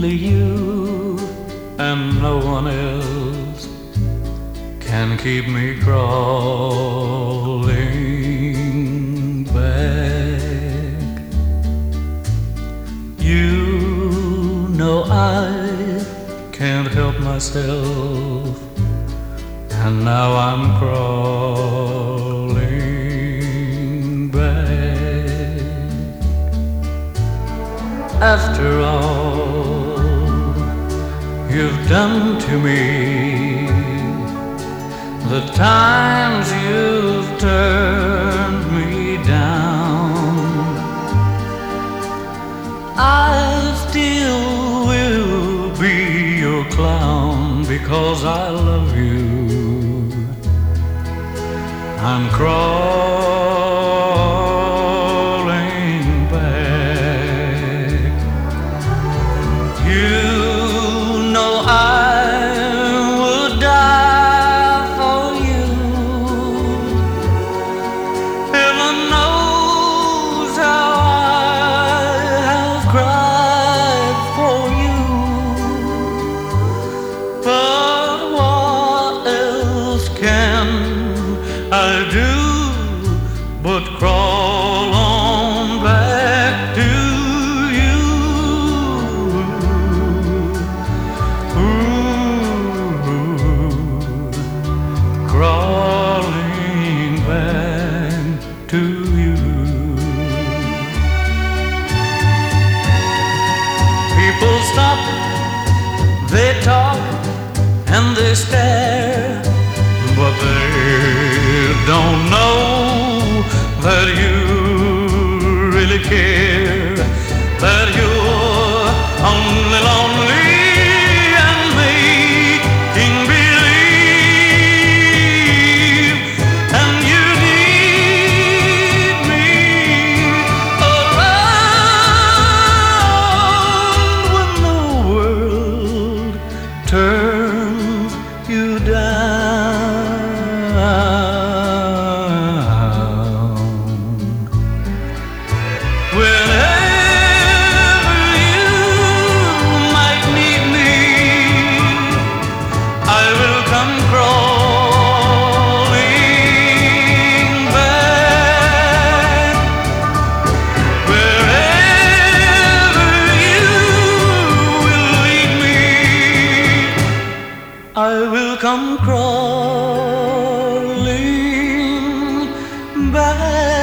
only you and no one else can keep me crawling back. You know I can't help myself, and now I'm crawling back. After all you've done to me, the times you've turned me down, I still will be your clown because I love you. I'm crawling back. You know I would die for you. Heaven knows how I have cried for you. But what else can I do but crawl on back to you? Ooh, crawling back to you. People stop, they talk, and they stare, but they don't know that you really care, that you're only lonely and making believe, and you need me around when the world turns you down. Whenever you might need me, I will come crawling back. Wherever you will lead me, I will come crawling back.